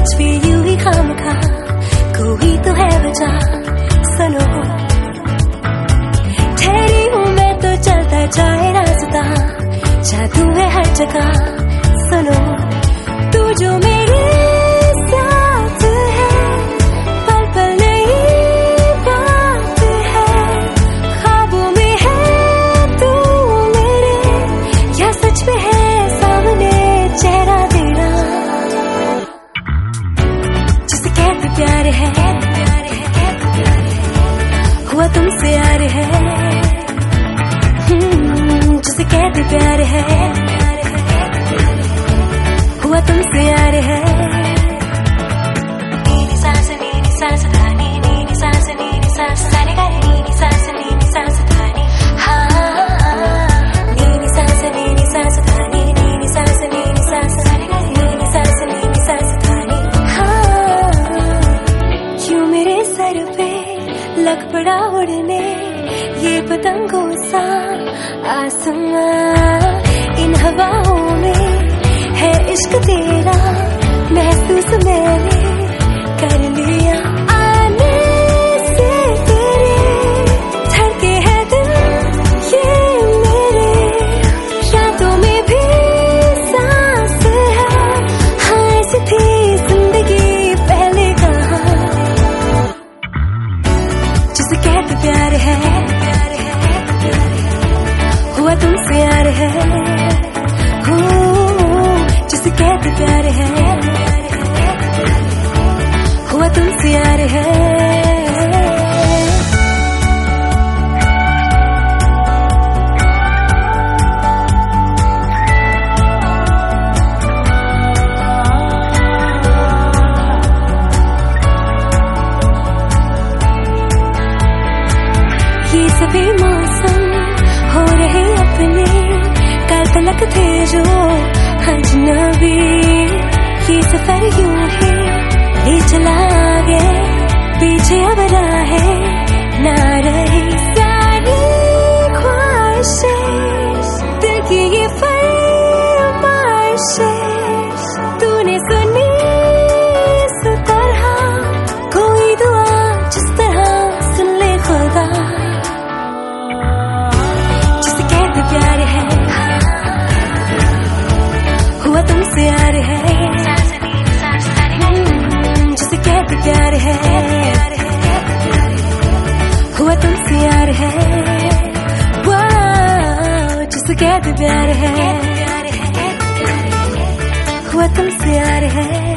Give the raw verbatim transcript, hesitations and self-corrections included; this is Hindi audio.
कुछ भी यूं ही खामखा, कोई तो है वजह सुनो। ठहरी हूँ मैं तो चलता जाए रास्ता, जादू है हर जगह सुनो। तू जो मेरे साथ है, पल पल नई बात है, ख्वाबों में है तू मेरे, या सच में है सामने चेहरा तेरा। जिसे कहते प्यार है, हुआ तुमसे यार है, जिसे कहते प्यार है, हुआ तुमसे यार है। नीनी सांस नीनी सांस धानी, नीनी सांस नीनी सांस धानी, नीनी सांस नीनी सांस धानी, हाँ। नीनी सांस नीनी सांस धानी, नीनी सांस नीनी सांस धानी, नीनी सांस नीनी सांस धानी, हाँ। क्यों मेरे सर पे लग पड़ा उड़ने ये पतंगों सा आसमां, इन हवाओं में है इश्क तेरा, महसूस मैंने कर लिया। आने से तेरे धड़के है दिल ये मेरे, रातों में भी सांस है, हाँ ऐसी थी जिंदगी पहले कहाँ। जिसे कहते प्यार है, हुआ तुमसे यार है, जिसे कहते प्यार है, हुआ तुमसे यार है। ये सभी मौसम हो रहे अपने, कल तलक थे जो अजनबी, ये सफर यूं ही ले चला आगे, पीछे अब राहें ना रही। सारी ख्वाहिशें दिल की ये फरमाइशें तूने सुनी इस तरह, कोई दुआ जिस तरह सुन ले खुदा। जिसे कहते प्यार है, हुआ तुमसे यार है, जिसे कहते प्यार है, हुआ तुमसे यार है, वाह। जिसे कहते प्यार है, हुआ तुमसे यार है।